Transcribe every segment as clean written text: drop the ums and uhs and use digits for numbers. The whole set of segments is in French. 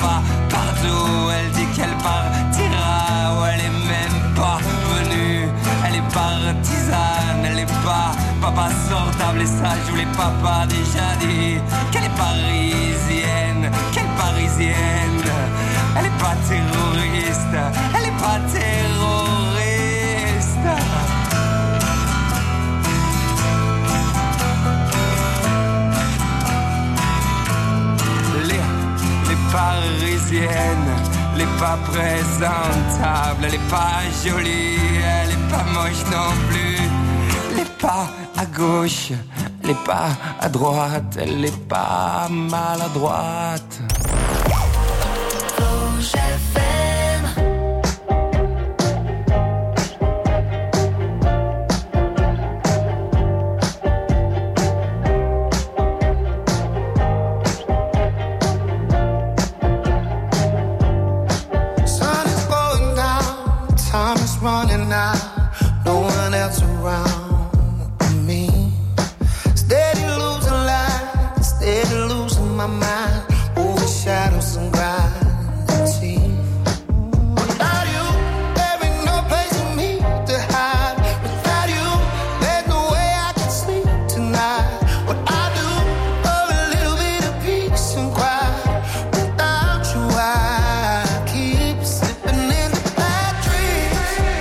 pas partout. Elle dit qu'elle partira, ou elle est même pas venue. Elle est partisane, elle est pas sortable. Et ça je vous l'ai pas déjà dit. Qu'elle est parisienne, qu'elle est parisienne. Elle est pas terroriste, elle est pas terroriste. Les parisiennes, elle est pas présentable, elle est pas jolie, elle est pas moche non plus. Elle est pas à gauche, elle est pas à droite, elle est pas maladroite. Running out, no one else around me. Steady losing light, steady losing my mind. Over shadows and gravity. Without you, there ain't no place for me to hide. Without you, there's no way I can sleep tonight. What I do for a little bit of peace and quiet. Without you, I keep slipping in the bad dreams.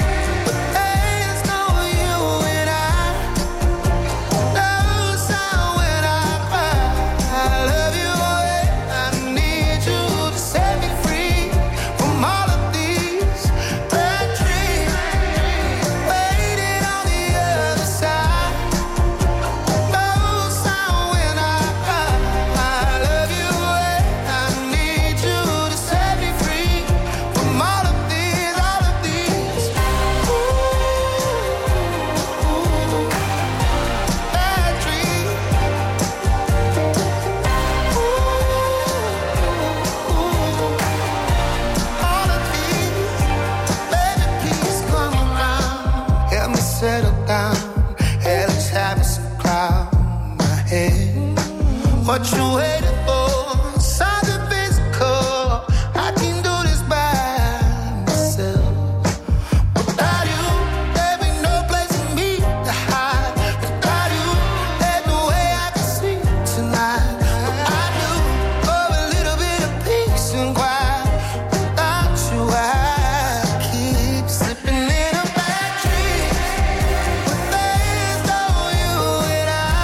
What you waiting for? Something physical. I can do this by myself. Without you, there ain't no place for me to hide. Without you, there's no way I can sleep tonight. What I do for a little bit of peace and quiet. Without you, I keep slipping in a bad dream. But there's no you and I.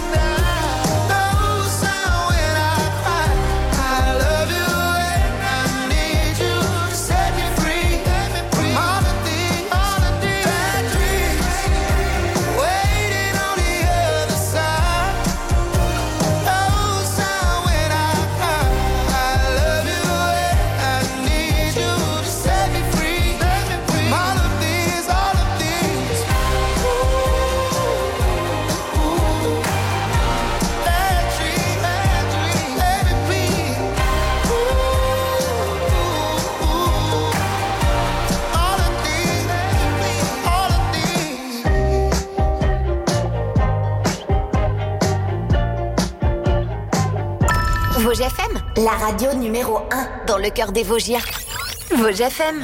Vosges FM, la radio numéro 1 dans le cœur des Vosgiens. Vosges FM.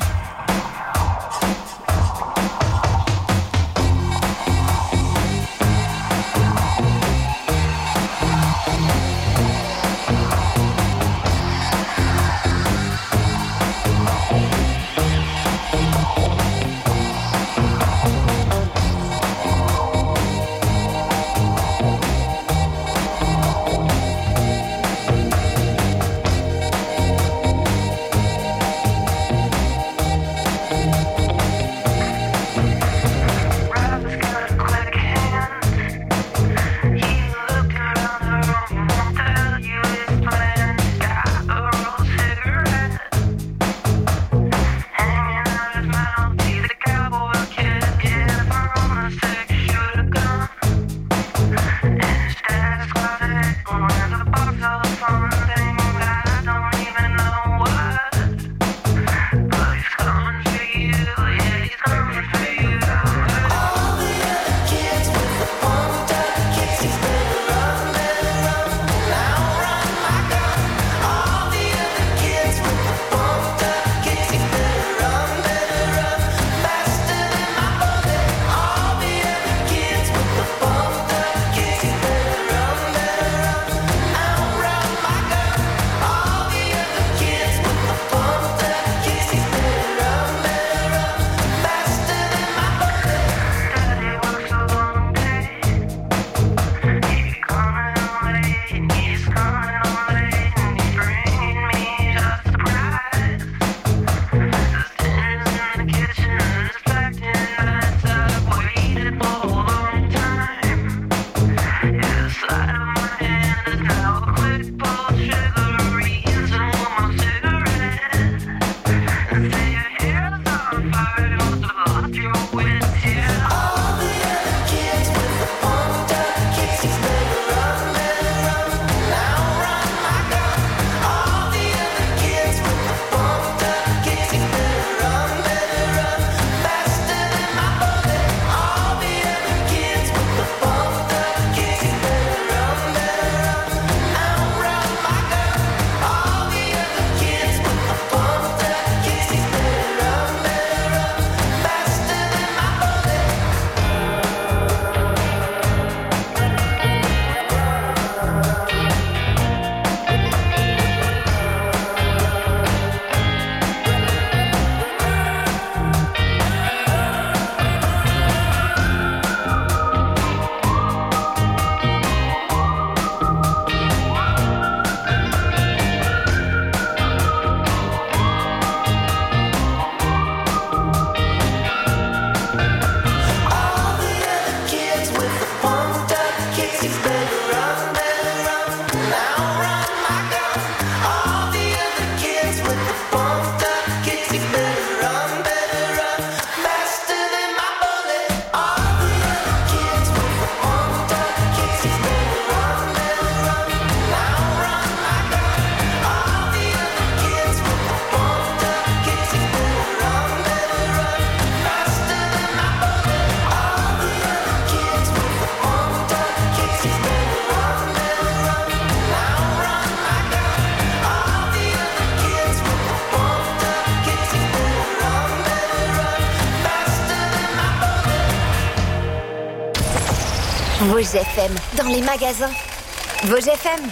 Vosges FM, dans les magasins. Vosges FM.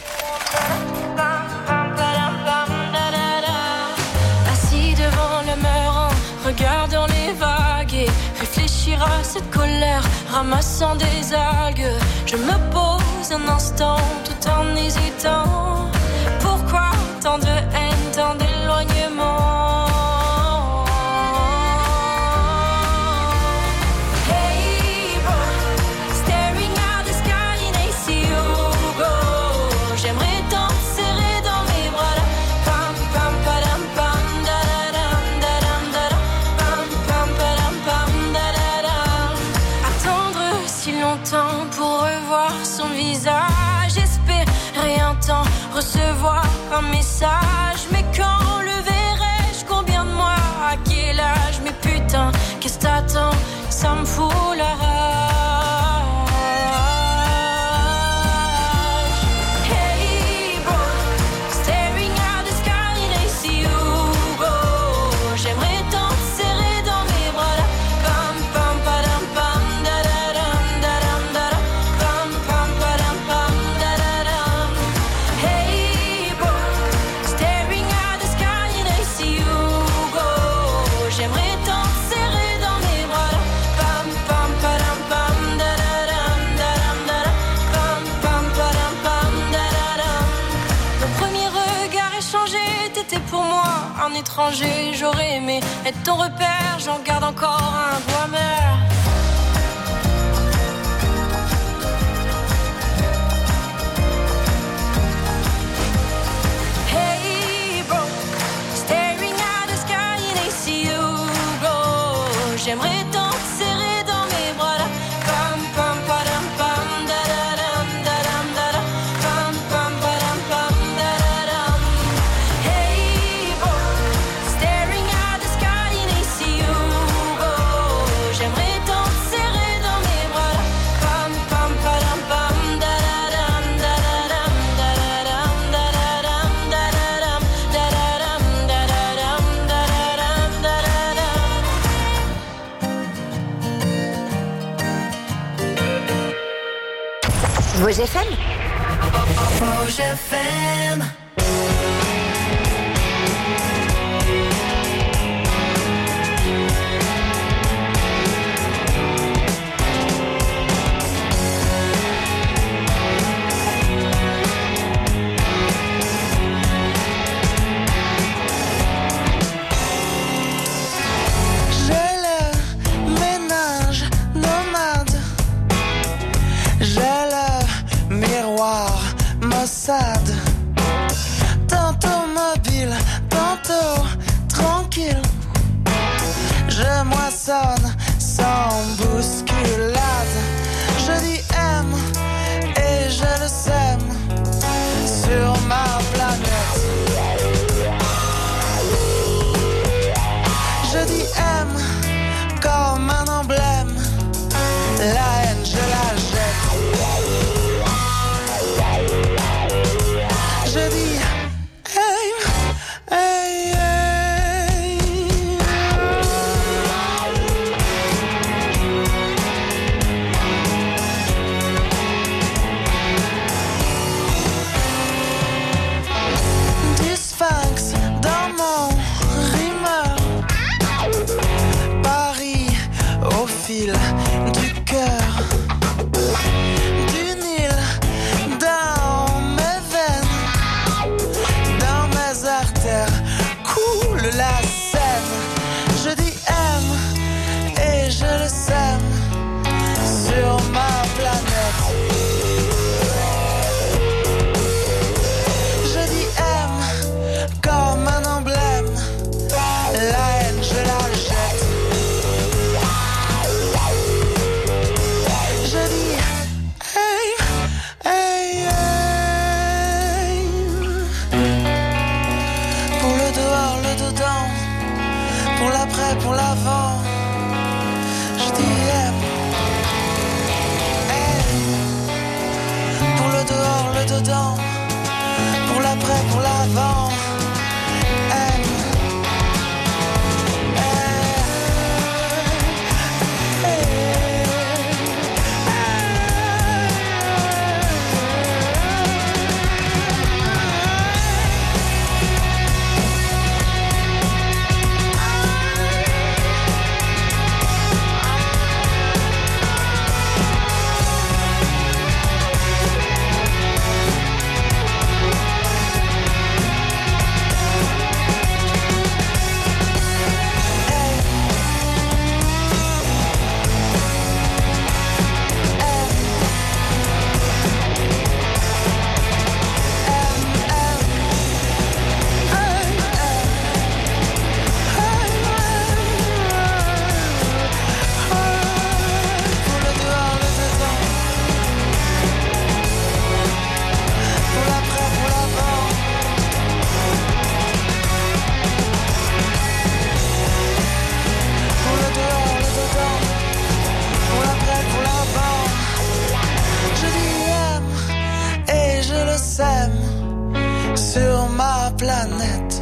Assis devant le mur, regardant les vagues et réfléchir à cette colère, ramassant des algues. Je me pose un instant tout en hésitant. Pourquoi tant de haine, tant d'éloignement? Recevoir un message, mais quand le verrai-je? Combien de mois? À quel âge? Mais putain, qu'est-ce t'attends? Ça me fout la rage. Hey bro, staring at the sky and I see you go. J'aimerais tant te serrer dans mes bras là. Pam pam padam pam da da dam da dam da da. Pam pam padam pam da da dam. Hey bro, staring at the sky and I see you go. J'aimerais tant te serrer dans mes bras là. Pam pam padam pam da da dam da dam da da. Pam pam padam pam da da dam. Mon premier regard échangé, t'étais pour moi un étranger. J'aurais aimé être ton repère, j'en garde encore un goût amer. Hey bro, staring at the sky and I see you go. J'aimerais tant te serrer dans mes bras là. Pam pam padam pam da da dam da dam da da. Pam pam padam pam da da dam. Hey bro, staring at the sky and I see you go. J'aimerais tant te serrer dans mes bras là. Pam pam padam pam da da dam da da dam da da dam da da dam da da dam da da dam da da dam da da dam da da dam. Vosges FM. Vosges FM. J'ai le ménage nomade. J'ai le miroir maussade. Tantôt mobile, tantôt tranquille. Je moissonne sans bousculade. Je dis aime et je le sème sur ma planète. Je dis aime comme un emblème. La haine, je la jette. Je dis hey, hey, hey. Du sphinx dans mon rimeur. Paris au fil du cœur. Du Nil dans mes veines. Dans mes artères coule la Seine. Je dis aime et je le sème sur ma planète. Je dis aime comme un emblème. La haine, je la jette. Je dis hey, hey, hey. Pour le dehors, le dedans. Pour l'après, pour l'avant. Je dis aime. Hey. Pour le dehors, le dedans. Pour l'après, pour l'avant. Aime. Hey. Hey. planète.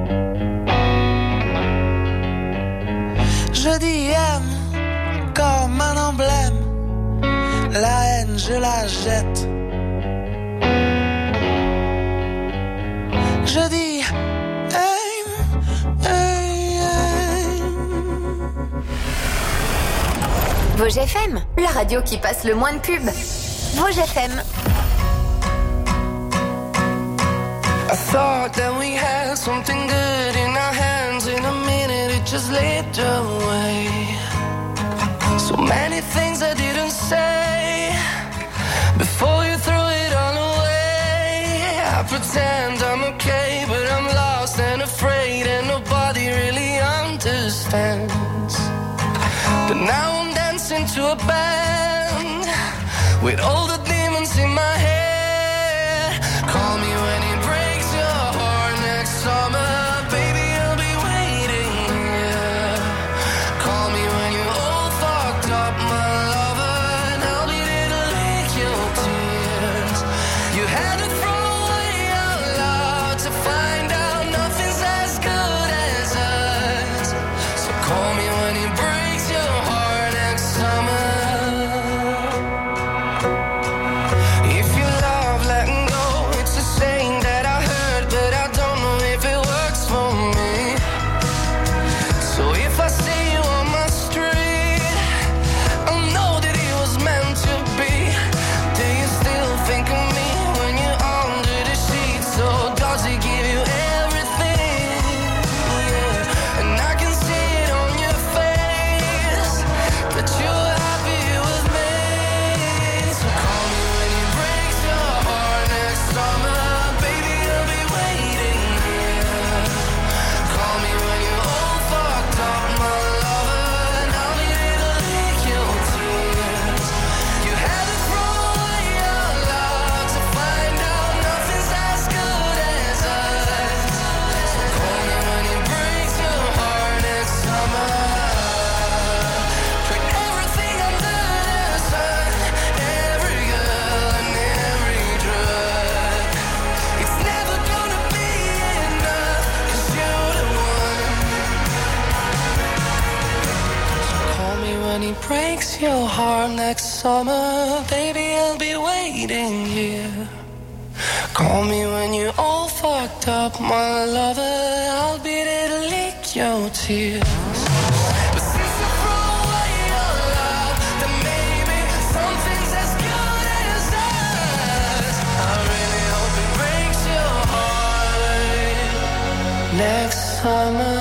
Je dis aime comme un emblème, la haine je la jette. Je dis aim, aim. Vosges FM, la radio qui passe le moins de pubs. Vosges FM. I thought that we had something good in our hands. In a minute it just slipped away. So many things I didn't say before you threw it all away. I pretend I'm okay, but I'm lost and afraid, and nobody really understands. But now I'm dancing to a band with all the demons in my head. Call me when it breaks your heart next summer. Baby, I'll be waiting here. Call me when you're all fucked up, my lover, and I'll be there to lick your tears. You had to throw away our love to find out nothing's as good as us. So call me when it breaks your heart next summer. If you love letting go, it's a saying that I heard, but I don't know if it works for me. So if I see you on my street, I'll know that it was meant to be. Do you still think of me when you're under the sheets? Or does he give you everything? Yeah. And I can see it on your face that you're happy with me. So call me when it breaks your heart next summer. Baby, I'll be waiting here. Call me when you're all fucked up, my lover, and I'll be there to lick your tears. You had to throw away your love to find out nothing's as good as us. So call me when it breaks your heart next summer. Put everything under the sun, every girl and every drug. It's never gonna be enough, 'cause you're the one. So call me when he breaks your heart next summer. Baby, I'll be waiting here. Call me when you're all fucked up, my lover. I'll be there to lick your tears. But since you throw away your love, then maybe something's as good as us. I really hope it breaks your heart next summer.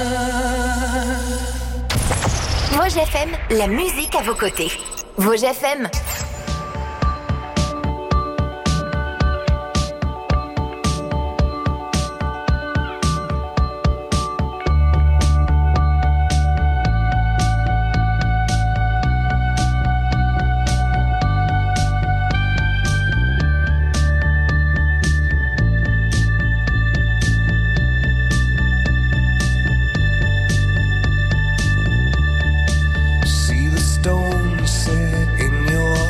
Vosges FM, la musique à vos côtés. Vosges FM. See the stone set in your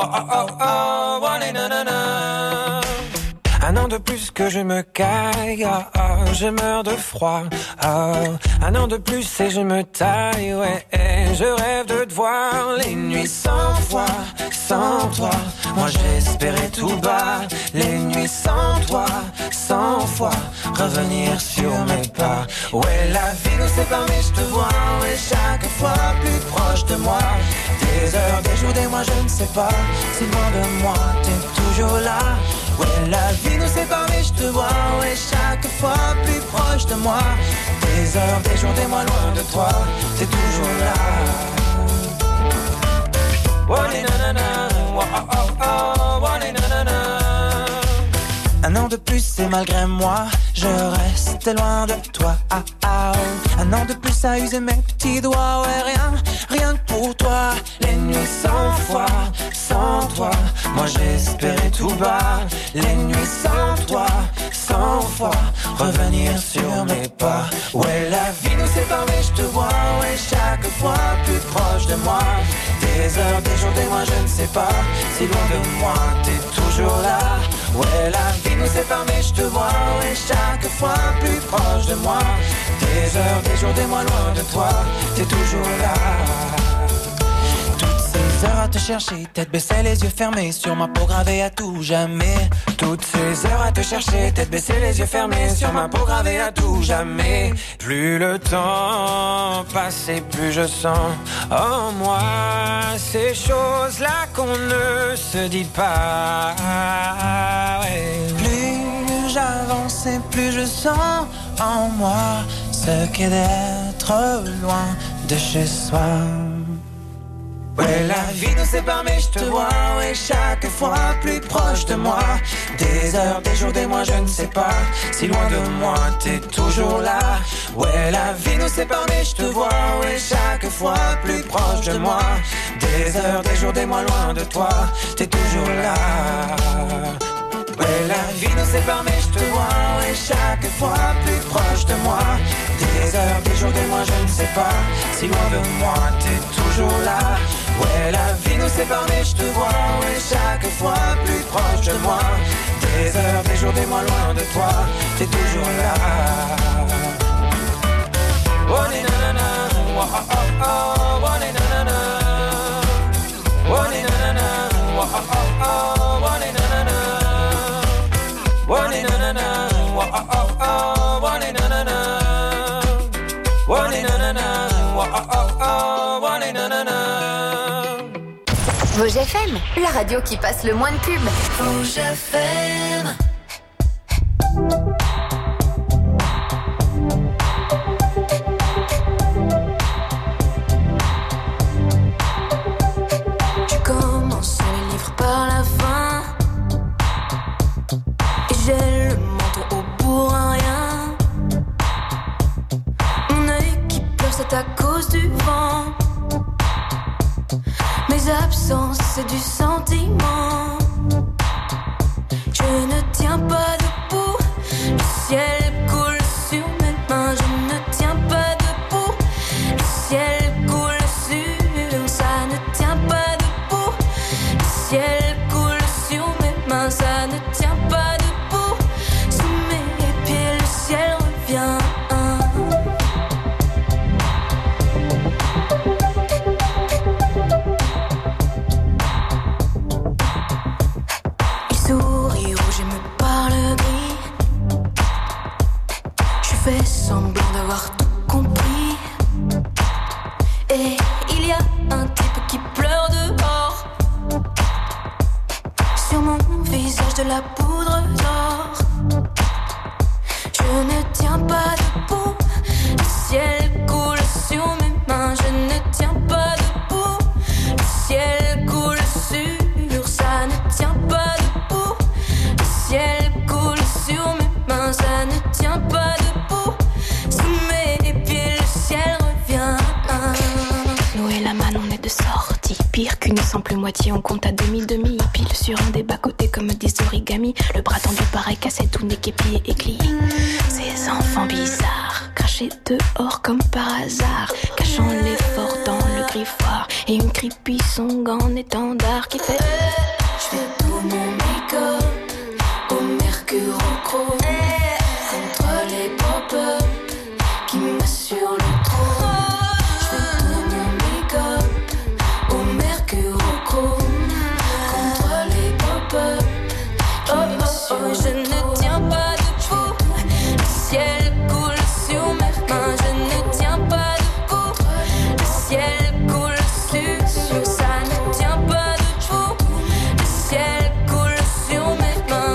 Un an de plus que je me caille, je meurs de froid. Un an de plus et je me taille, ouais. Je rêve de te voir les nuits sans foi, sans toi. Moi j'espérais tout bas, les nuits sans toi, sans foi. Revenir sur mes pas. Ouais, la vie nous sépare mais je te vois, ouais, chaque fois plus proche de moi. Des heures, des jours, des mois, je ne sais pas. Si loin de moi, t'es toujours là. Ouais, la vie nous sépare mais je te vois, ouais, chaque fois plus proche de moi. Des heures, des jours, des mois, loin de toi, t'es toujours là. Un an de plus et malgré moi, je reste loin de toi. Un an de plus à user mes petits doigts, ouais, rien que pour toi. Les nuits sans foi, sans toi, moi j'espérais tout bas. Les nuits sans toi, sans foi, revenir sur mes pas. Ouais, la vie nous sépare mais je te vois, ouais, chaque fois plus proche de moi. Des heures, des jours, des mois, je ne sais pas. Si loin de moi, t'es toujours là. Ouais, la vie nous sépare mais je te vois, ouais, chaque fois plus proche de moi. Des heures, des jours, des mois, loin de toi, t'es toujours là. Toutes ces heures à te chercher, tête baissée, les yeux fermés, sur ma peau gravée à tout jamais. Toutes ces heures à te chercher, tête baissée, les yeux fermés, sur ma peau gravée à tout jamais. Plus le temps passe et plus je sens en moi ces choses-là qu'on ne se dit pas. Ouais. Plus j'avance et plus je sens en moi ce qu'est d'être loin de chez soi. Ouais, la vie nous sépare mais je te vois, ouais, chaque fois plus proche de moi. Des heures, des jours, des mois, je ne sais pas. Si loin de moi, t'es toujours là. Ouais, la vie nous sépare mais je te vois, ouais, chaque fois plus proche de moi. Des heures, des jours, des mois, loin de toi, t'es toujours là. Ouais, la vie nous sépare mais je te vois, ouais, chaque fois plus proche de moi. Des heures, des jours, des mois, je ne sais pas. Si loin de moi, t'es toujours là. Ouais, la vie nous sépare mais je te vois, ouais, chaque fois plus proche de moi. Des heures, des jours, des mois, loin de toi, t'es toujours là. Oh, na-na-na, oh, oh, oh, oh, na-na-na. Oh, na-na-na, oh, oh, oh, oh, na-na-na. Oh, na-na-na, oh, oh, oh, oh, na-na-na. Oh, na-na-na, oh, oh, oh, oh, na-na-na. Vosges FM, la radio qui passe le moins de pubs. Vosges FM. Tu commences les livres par la fin et j'ai le menton au bourrin. Mon œil qui pleure, c'est à cause du vent. Mes absences, c'est du sentiment. Je ne tiens pas debout. Le ciel coule sur mes mains. Je ne tiens pas debout. Le ciel coule sur. Ça ne tient pas debout. Le ciel coule sur mes mains. Ça ne tient pas debout. Sous mes pieds, le ciel revient. Souris rouge et me parle gris. Je fais semblant d'avoir tout compris. Et il y a un type qui pleure dehors. Sur mon visage de la poudre d'or. Je ne tiens pas debout. Le ciel coule sur mes mains. Je ne tiens pas debout. Le ciel coule sur. Ça ne tient pas debout. Le ciel coule sur mes mains, ça ne tient pas debout. Sous mes pieds, le ciel revient. Nous et la manne, on est de sortie. Pire qu'une simple moitié, on compte à demi-demi. Pile sur un des bas-côtés comme des origamis. Le bras tendu pareil cassé, tout n'est qu'épié et glié. Ces enfants bizarres, crachés dehors comme par hasard, cachant l'effort dans le griffoir. Et une creepy song en étendard qui fait je fais tout mon make-up au mercure au chrome contre les pop-up qui m'assurent le trône. Je fais tout mon make-up au mercure au chrome contre les pop-up qui m'assurent le trône. Je ne tiens pas debout, le ciel coule sur mes mains. Je ne tiens pas debout, le ciel coule sur ça ne tient pas debout, le ciel coule sur mes mains.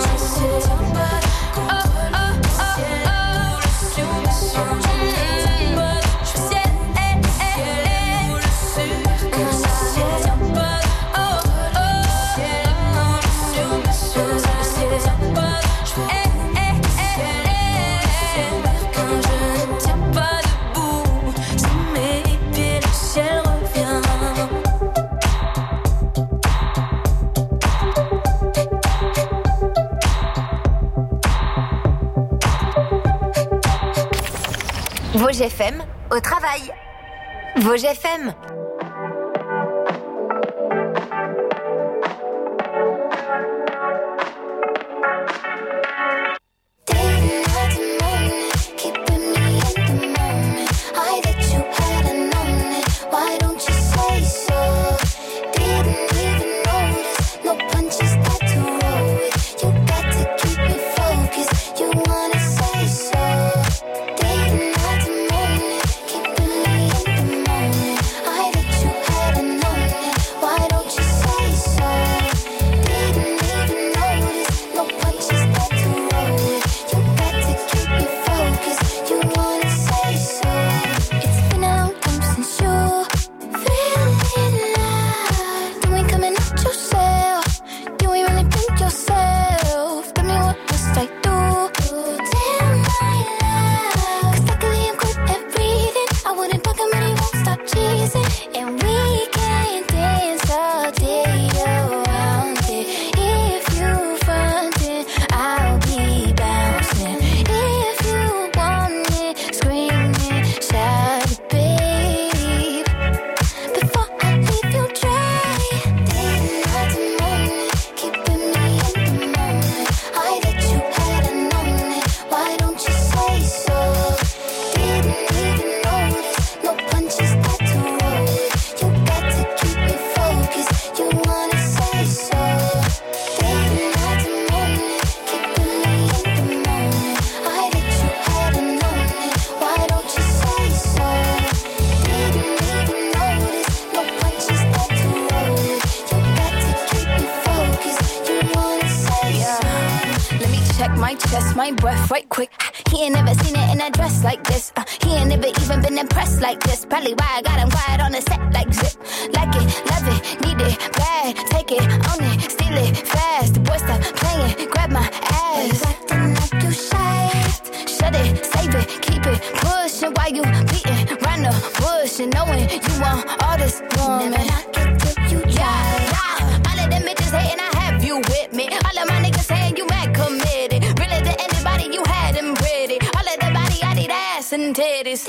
Vosges FM au travail. Vosges FM. My breath right quick. He ain't never seen it in a dress like this. He ain't never even been impressed like this. Probably why I got him quiet on the set like zip. Like it, love it, need it, bad. Take it, own it, steal it, fast. The boy stop playing, grab my ass. Acting like you shy. Shut it, save it, keep it pushing while you beating round the bush and knowing you want all this woman. Never knock it till you try. Yeah. All of them bitches hating, I have you with me. All of my niggas saying you mad committed. Really to anybody you had them pretty. All of the body I need ass and titties.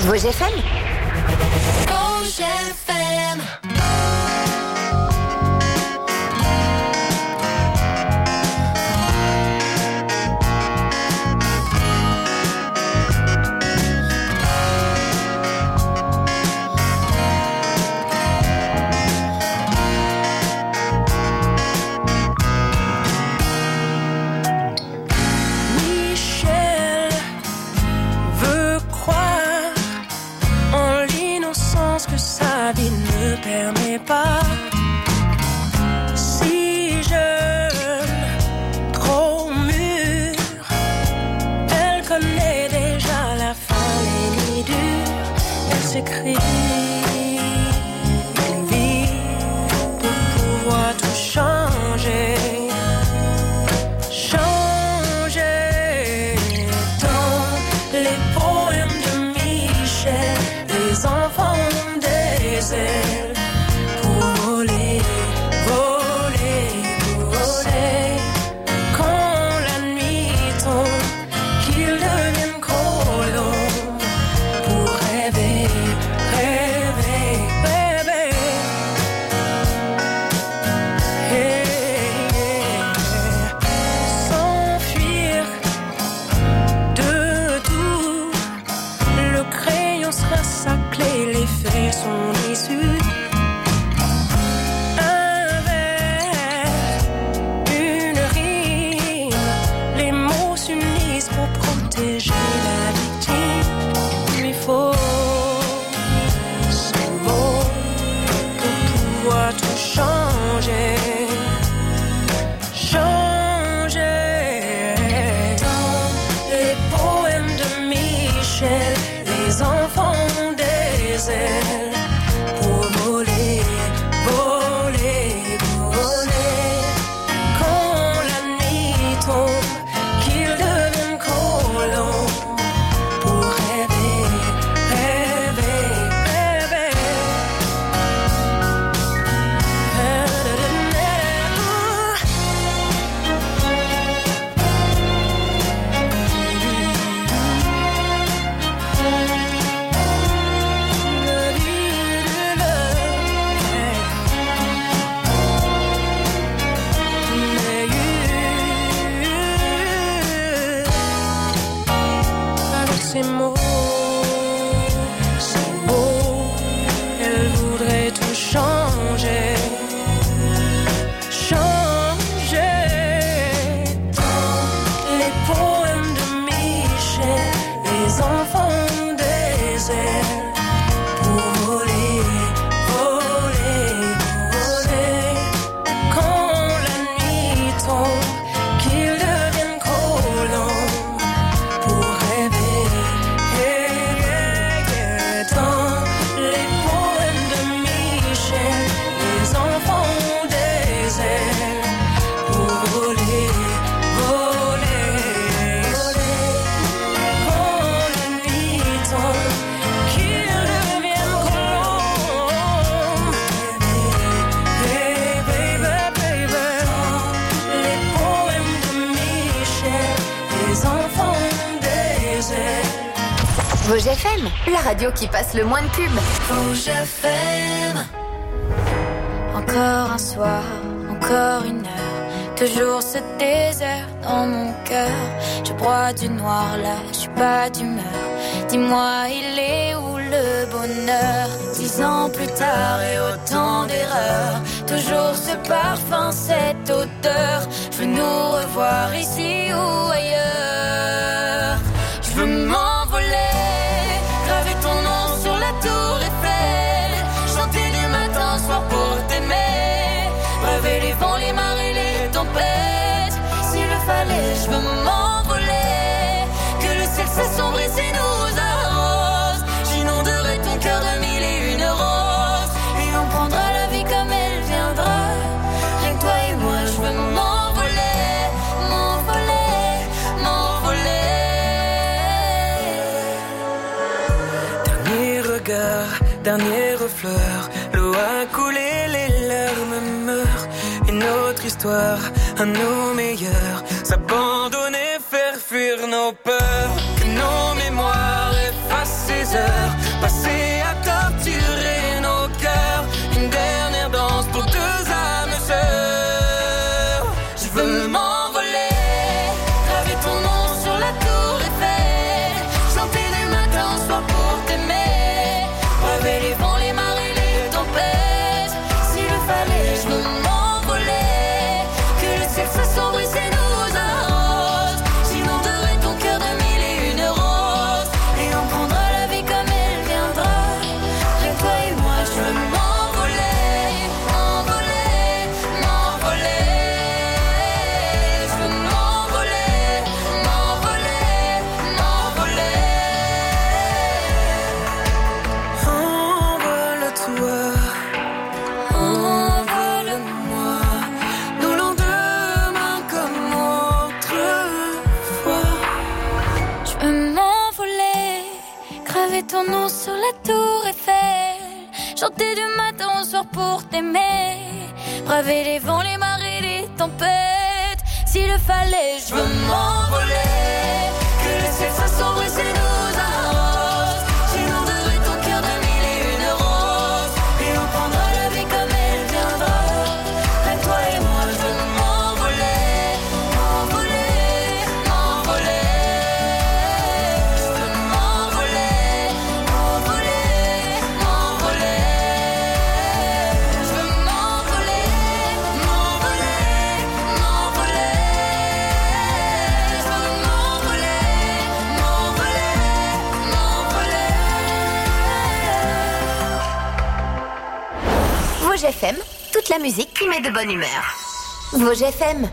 Vosges FM. Vosges FM. Permet pas. Si jeune, trop mûre, elle connaît déjà la fin, les nuits dures. Elle s'écrit une vie pour pouvoir tout changer. Changer dans les poèmes de Michel, les enfants des ailes. Son issue. Avec une rime, les mots s'unissent pour protéger la victime. Il faut ce mot pour pouvoir tout changer. Changer dans les poèmes de Michel, les enfants des ailes. Vosges FM, la radio qui passe le moins de pubs. Vosges FM. Encore un soir, encore une heure, toujours ce désert dans mon cœur. Je broie du noir là, je suis pas d'humeur. Dis-moi, il est où le bonheur? 10 ans plus tard et autant d'erreurs, toujours ce parfum, cette odeur. Je veux nous revoir ici ou ailleurs. Je veux m'envoler, graver ton nom sur la tour Eiffel, chanter du matin au soir pour t'aimer, rêver les vents, les marées, les tempêtes. S'il le fallait, je veux m'envoler, que le ciel s'assombrisse et nous arrose. J'inonderai ton cœur de 1001 roses, et on prendra la vie comme elle viendra. Rien que toi et moi, je veux m'envoler, m'envoler, m'envoler. Dernier regard, dernière fleur, l'eau a coulé, les larmes meurent. Une autre histoire, à nos meilleurs, s'abandonner, faire fuir nos peurs. Que nos mémoires effacent ces heures passé à torturer nos cœurs. Une dernière danse pour deux âmes sœurs. Je veux m'envoler, graver ton nom sur la tour Eiffel, chanter du matin au soir pour t'aimer, braver les vents, les marées, les tempêtes. S'il le fallait, je veux m'envoler, que le ciel s'assombrisse et nous arrose. J'inonderai ton cœur de mille et une roses, et on prendra la vie comme elle viendra. Rien que toi et moi, je veux m'envoler, m'envoler, m'envoler. Je veux m'envoler, m'envoler, m'envoler. Envole-toi, envole-moi, nous lendemain comme autrefois. Je veux m'envoler, graver ton nom sur la tour Eiffel, chanter du matin au soir pour t'aimer, braver les vents, les marées, les tempêtes. S'il le fallait, je veux m'envoler, que le ciel s'assombrisse et nous arrose. J'inonderai ton cœur de mille et une roses, et on prendra la vie comme elle viendra. Rien que toi et moi, je veux m'envoler, m'envoler, m'envoler. Je veux m'envoler, m'envoler, m'envoler. Je veux m'envoler, m'envoler, m'envoler. Je veux m'envoler, m'envoler, m'envoler. Vosges FM, toute la musique qui met de bonne humeur. Vosges FM.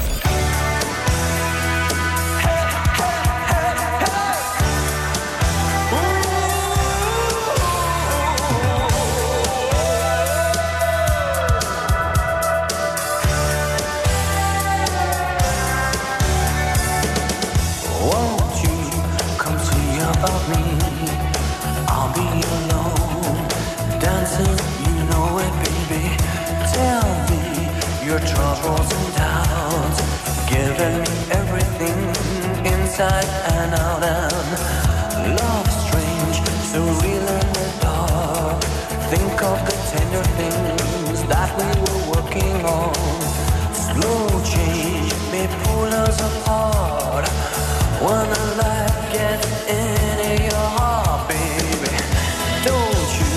Won't you come see about me? I'll be alone, dancing, you know it, baby. Tell me your troubles and doubts, giving me everything inside and out. And love strange, so real in the dark. Think of the tender things that we were working on. Slow change may pull us apart. When the light gets into your heart, baby, don't you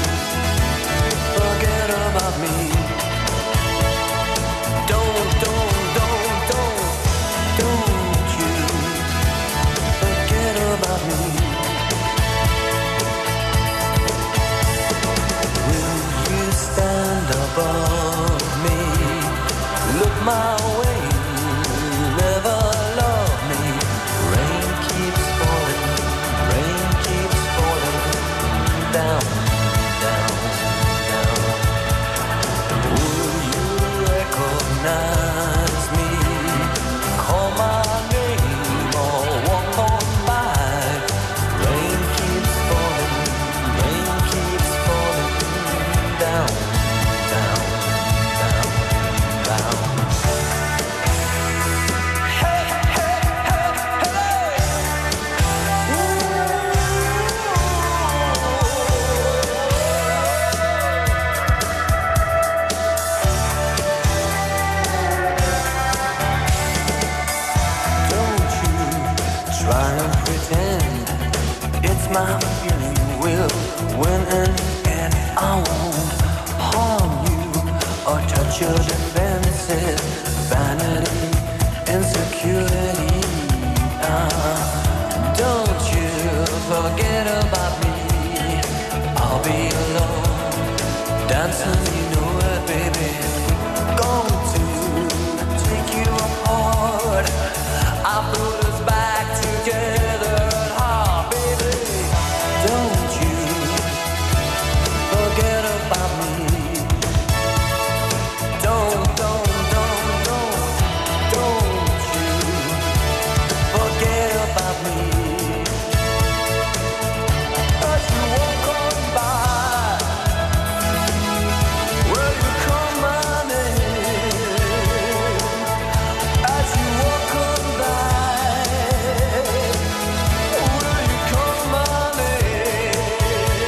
forget about me. Don't you forget about me. Will you stand above me? Look my way, never love me. Rain keeps falling down, down, down. Will you recognize me? Call my name or walk on by. Rain keeps falling down, down, down, down. Try and pretend it's my feeling will win in the end. I won't harm you or touch your defenses. Vanity, insecurity. Don't you forget about me. I'll be alone, dancing, you know it, baby. Going to take you apart. I put us back together at heart, baby. Don't you forget about me. Don't you forget about me. As you walk on by, will you call my name? As you walk on by, will you call my name?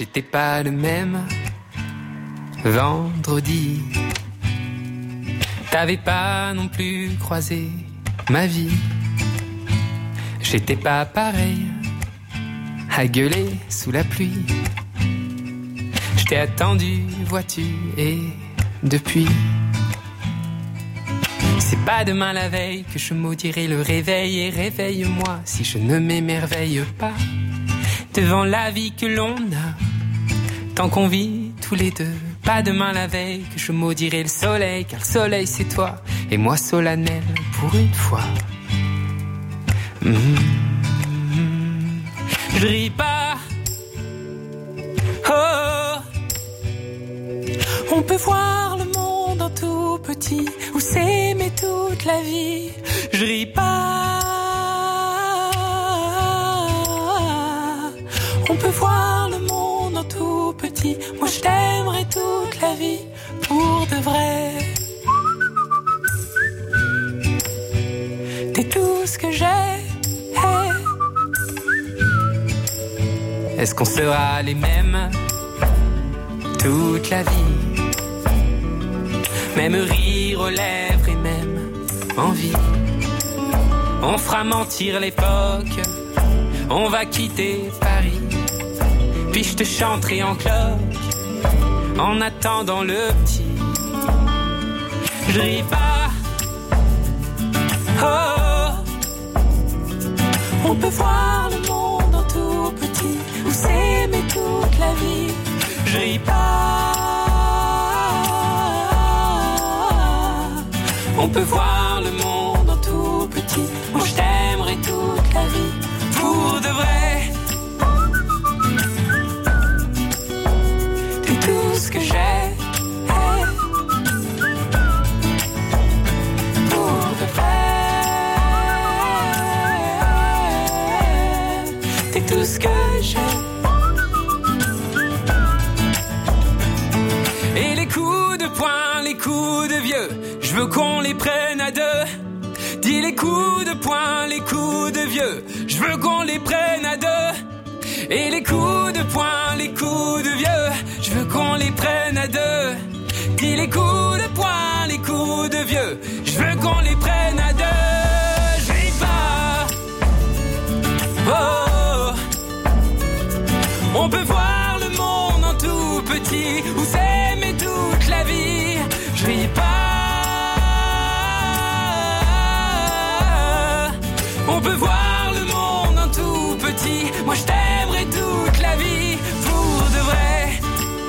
j'étais pas le même. Vendredi, t'avais pas non plus croisé ma vie. J'étais pas pareil, à gueuler sous la pluie. Je t'ai attendu, vois-tu, et depuis. C'est pas demain la veille que je maudirai le réveil. Et réveille-moi si je ne m'émerveille pas devant la vie que l'on a, tant qu'on vit tous les deux. Pas demain la veille que je maudirai le soleil, car le soleil c'est toi, et moi solennel pour une fois. Je ris pas. Oh, on peut voir le monde en tout petit, ou s'aimer toute la vie. Je ris pas. On peut voir le monde en tout petit. Moi je t'aimerai toute la vie pour de vrai. T'es tout ce que j'ai. Est-ce qu'on sera les mêmes toute la vie? Même rire aux lèvres et même envie. On fera mentir l'époque. On va quitter Paris. Puis je te chanterai en cloche en attendant le petit. Je ris pas. Oh, on peut voir le monde en tout petit, ou s'aimer toute la vie. Je ris pas. On peut voir le monde en tout petit. Moi je t'aimerai toute la vie pour de vrai. T'es tout ce que j'ai. Pour de vrai. T'es tout ce que j'ai. Et les coups de poing, les coups de vieux, je veux qu'on les prenne à deux. Dis les coups de poing, les coups de vieux, je veux qu'on les prenne à deux. Et les coups de poing, les coups de vieux, je veux qu'on les prenne à deux. Dis les coups de poing, les coups de vieux, je veux qu'on les prenne à deux. Je ris pas. Oh, on peut voir le monde en tout petit, ou s'aimer toute la vie. Je ris pas. On peut voir le monde en tout petit. Moi je t'aimerai toute la vie pour de vrai.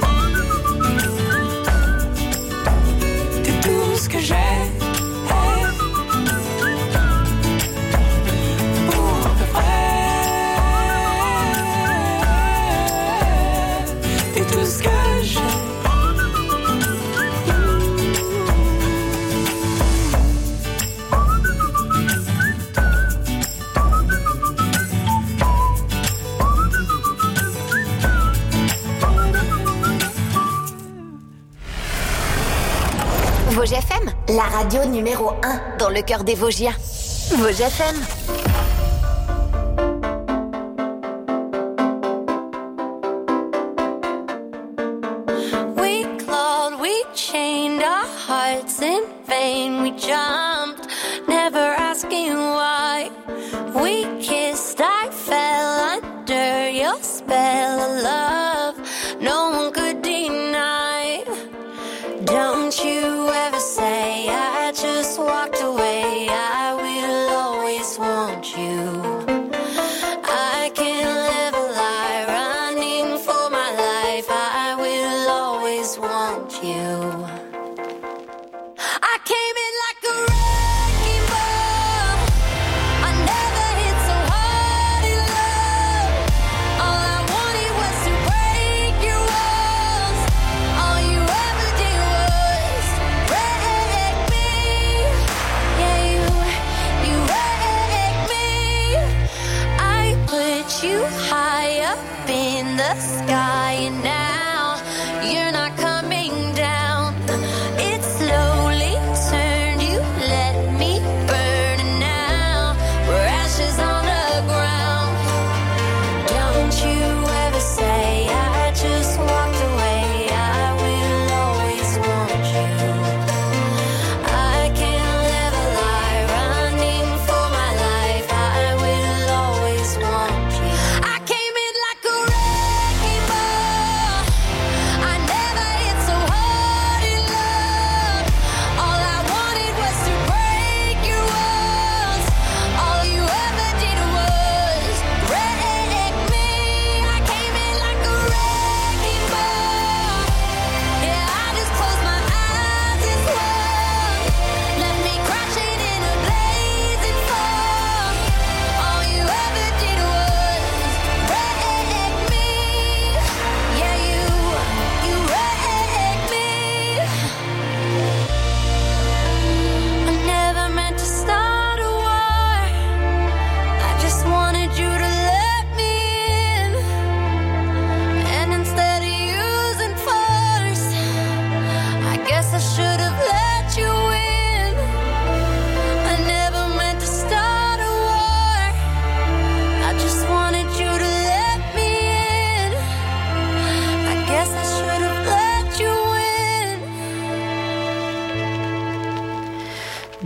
T'es tout ce que j'ai. Pour de vrai. T'es tout ce que j'ai. Vosges FM, la radio numéro 1 dans le cœur des Vosgiens. Vosges FM. We clawed, we chained our hearts in vain. We jumped, never asking why. We kissed, I fell under your spell of love. No one could deny. Don't you ever say I just walked away. I will always want you. I can't live a lie running for my life. I will always want you. I came in like a wrecking ball. I never hit so hard in love. All I wanted was to break your walls. All you ever did was wreck me. Yeah, you wrecked me. I put you high up in the sky, and now you're not coming down.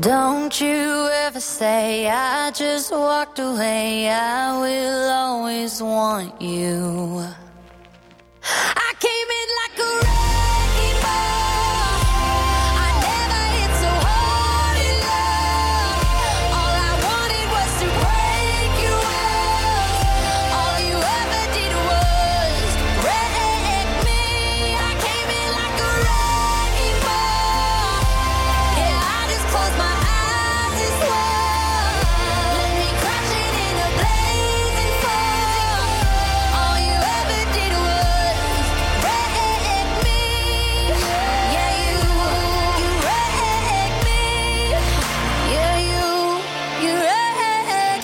Don't you ever say I just walked away. I will always want you. I came in like a wrecking ball. I never hit so hard in love. All I wanted was to break you off. All you ever did was wreck me. I came in like a wrecking ball. Yeah, I just closed my eyes and swore. Let me crashing in a blazing fall. All you ever did was wreck me. Yeah, you wrecked me. Yeah, you wrecked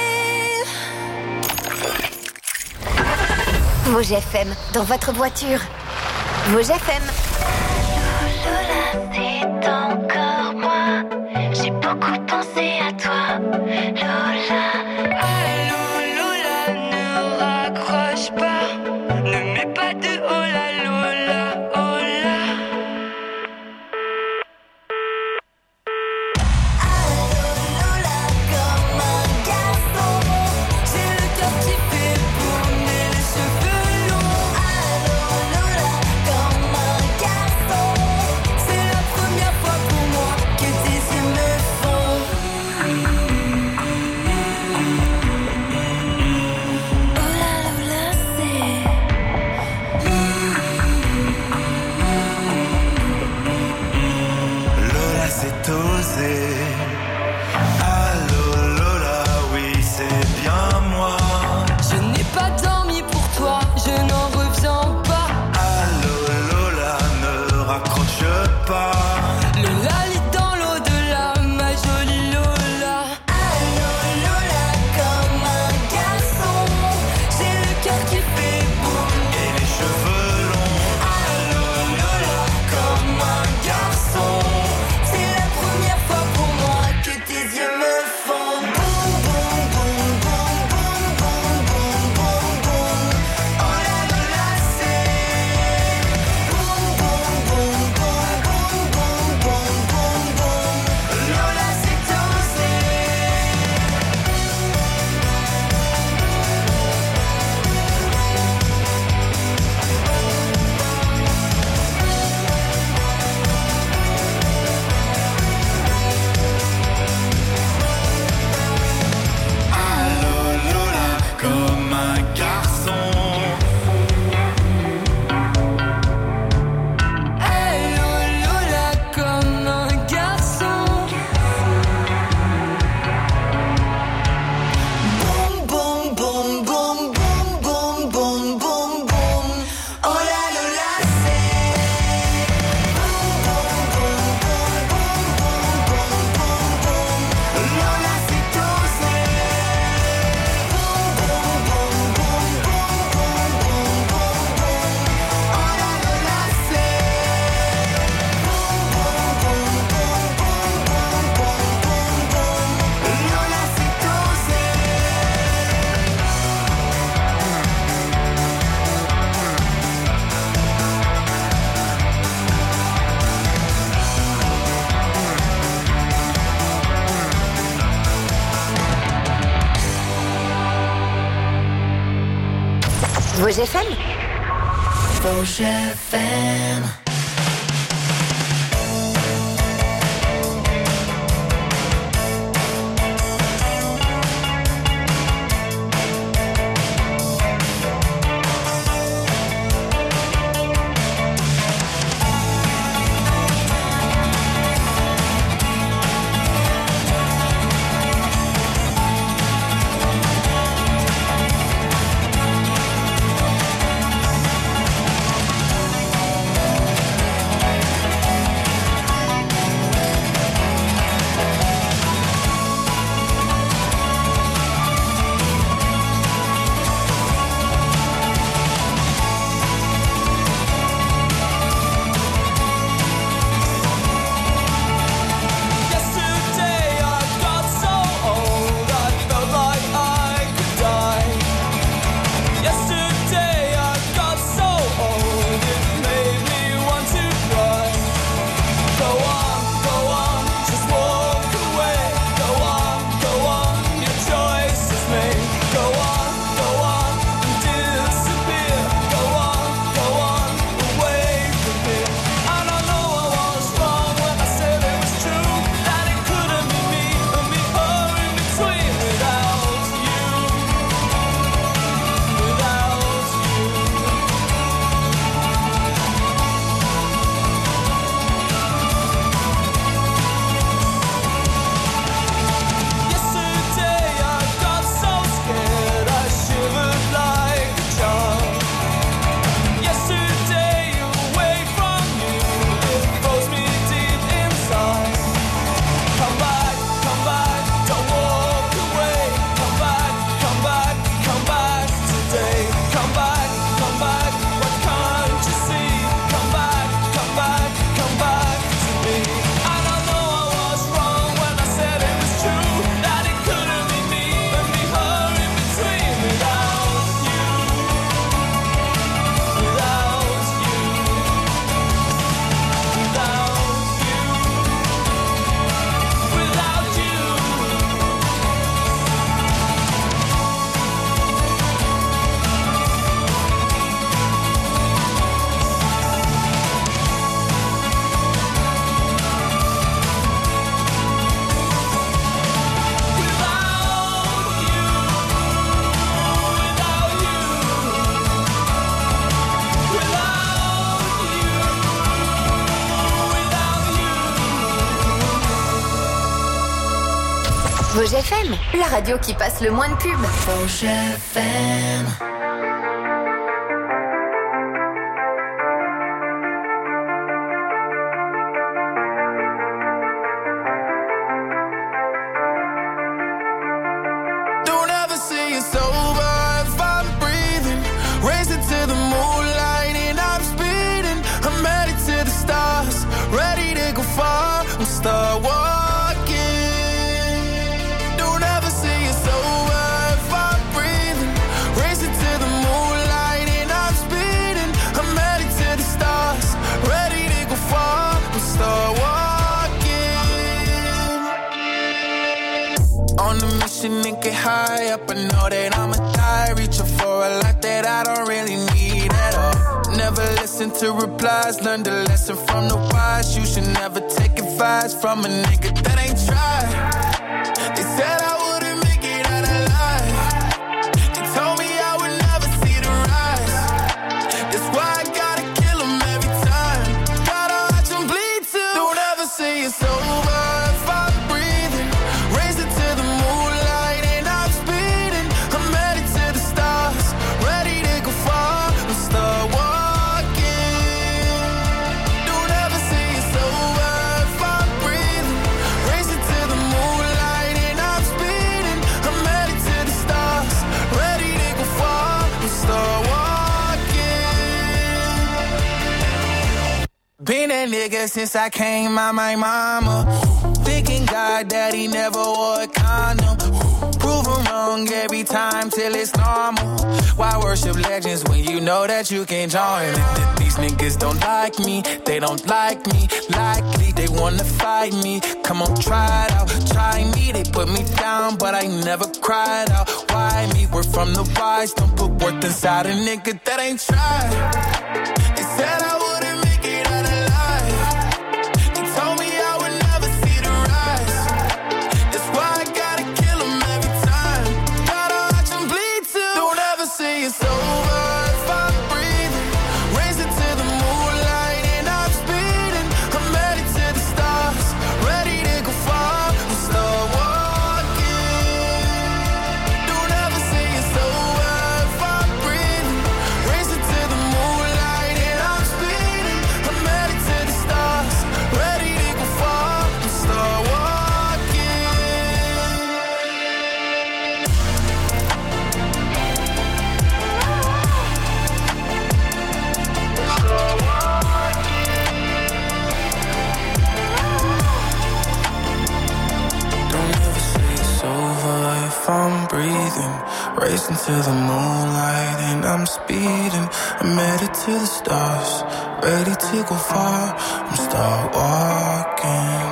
me. Vosges FM, dans votre voiture. Vosges FM. Lola, c'est encore moi. J'ai beaucoup pensé à toi, Lola. Allô Lola, ne raccroche pas. Ne mets pas de oh la Lola, oh la. Lola, comme un garçon, j'ai le cœur qui fait tourner les cheveux longs. Allô Lola, comme un garçon, c'est la première fois pour moi que tes yeux me font. Oh la Lola, c'est. Lola, c'est osé. Allô Lola, oui c'est bien moi. Je n'ai pas dormi pour toi, je n'en reviens pas. Allô Lola, ne raccroche pas. Le lali dans l'au-delà, ma jolie Lola. Allô Lola, comme un garçon, j'ai le cœur qui fait boum. Et les cheveux longs. Allô Lola, comme un garçon, c'est la première fois pour moi que tes yeux me font boum boum boum boum boum boum boum boum boum. Oh la Lola, c'est boum boum boum boum boum boum boum boum boum. Lola, c'est osé. Allô Lola, comme un garçon. Allô Lola, comme un garçon. Boum boum boum boum boum boum boum boum boum. Oh la Lola, c'est boum boum boum boum boum boum boum boum. Lola, c'est osé. Boum boum boum boum boum boum boum boum boum. Oh la Lola, c'est boum boum boum boum boum boum boum boum boum. Lola, c'est osé. Vosges FM. Vosges FM. Vosges FM, la radio qui passe le moins de pubs. Vosges FM. Don't ever say it's over if I'm breathing. Racing to the moonlight and I'm speeding. I'm headed to the stars, ready to go far. I'm start walking. Don't ever say it's over if I'm breathing. Racing to the moonlight and I'm speeding. I'm headed to the stars, ready to go far. I'm start walking. On a mission and get high up, I know that I'ma die. Reaching for a lot that I don't really need at all. Never listen to replies, learn the lesson from the wise. You should never take advice from a nigga that ain't tried. They said I wouldn't make it out alive. They told me I would never see the rise. That's why I gotta kill them every time. Gotta watch them bleed too. Don't ever say it's over if I'm breathing. Racing to the moonlight and I'm speeding. I'm headed to the stars, ready to go far. I'm start walking. Don't ever say it's over if I'm breathing. Racing to the moonlight and I'm speeding. I'm headed to the stars, ready to go far. I'm start walking. Been that nigga since I came out my mama. Thinking God that he never wore a condom. Prove him wrong every time till it's normal. Why worship legends when you know that you can't join? These niggas don't like me, they don't like me. Likely they wanna fight me. Come on, try it out, try me. They put me down, but I never cried out. Why me? We're from the wise, don't put worth inside a nigga that ain't tried. They said I wouldn't make it out alive. They told me I would never see the rise. That's why I gotta kill them every time. Gotta watch them bleed too. Don't ever say it's over if I'm breathing. Racing to the moonlight and I'm speeding. I'm headed to the stars, ready to go far. I'm start walking. Don't ever say it's over if I'm breathing. Racing to the moonlight and I'm speeding. I'm headed to the stars, ready to go far. I'm start walking. Don't ever say it's over if I'm breathing. Racing to the moonlight and I'm speeding. I'm headed to the stars, ready to go far. I'm start walking.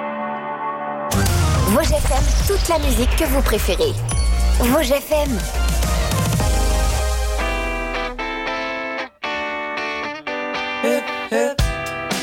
Vosges FM, toute la musique que vous préférez. Vosges FM.